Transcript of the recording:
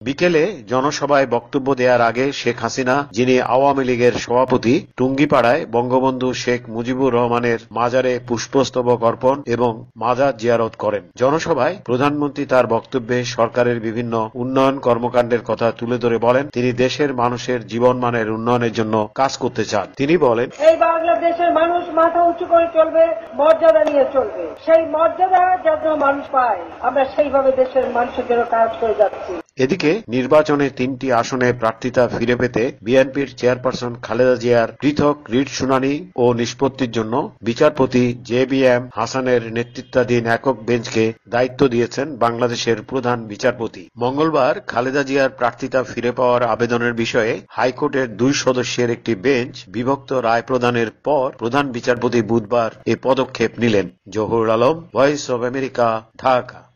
বিকেলে জনসভায় বক্তব্য দেওয়ার আগে শেখ হাসিনা, যিনি আওয়ামী লীগের সভাপতি, টুঙ্গিপাড়ায় বঙ্গবন্ধু শেখ মুজিবুর রহমানের মাজারে পুষ্পস্তবক অর্পণ এবং মাজার জিয়ারত করেন। জনসভায় প্রধানমন্ত্রী তার বক্তব্যে সরকারের বিভিন্ন উন্নয়ন কর্মকাণ্ডের কথা তুলে ধরে বলেন, তিনি দেশের মানুষের জীবনমানের উন্নয়নের জন্য কাজ করতে চান। তিনি বলেন, এই বাংলাদেশের মানুষ মাথা উঁচু করে চলবে, মর্যাদা নিয়ে চলবে। সেই মর্যাদা যেন মানুষ পায়, আমরা সেইভাবে দেশের মানুষের জন্য কাজ করে যাচ্ছি। এদিকে নির্বাচনে 3টি আসনে প্রার্থিতা ফিরে পেতে বিএনপির চেয়ারপারসন খালেদা জিয়ার পৃথক রিট শুনানি ও নিষ্পত্তির জন্য বিচারপতি JBM হাসানের নেতৃত্বাধীন একক বেঞ্চকে দায়িত্ব দিয়েছেন বাংলাদেশের প্রধান বিচারপতি। মঙ্গলবার খালেদা জিয়ার প্রার্থিতা ফিরে পাওয়ার আবেদনের বিষয়ে হাইকোর্টের 2 সদস্যের একটি বেঞ্চ বিভক্ত রায় প্রদানের পর প্রধান বিচারপতি বুধবার এ পদক্ষেপ নিলেন। Zahur Alam, voice of America, Dhaka.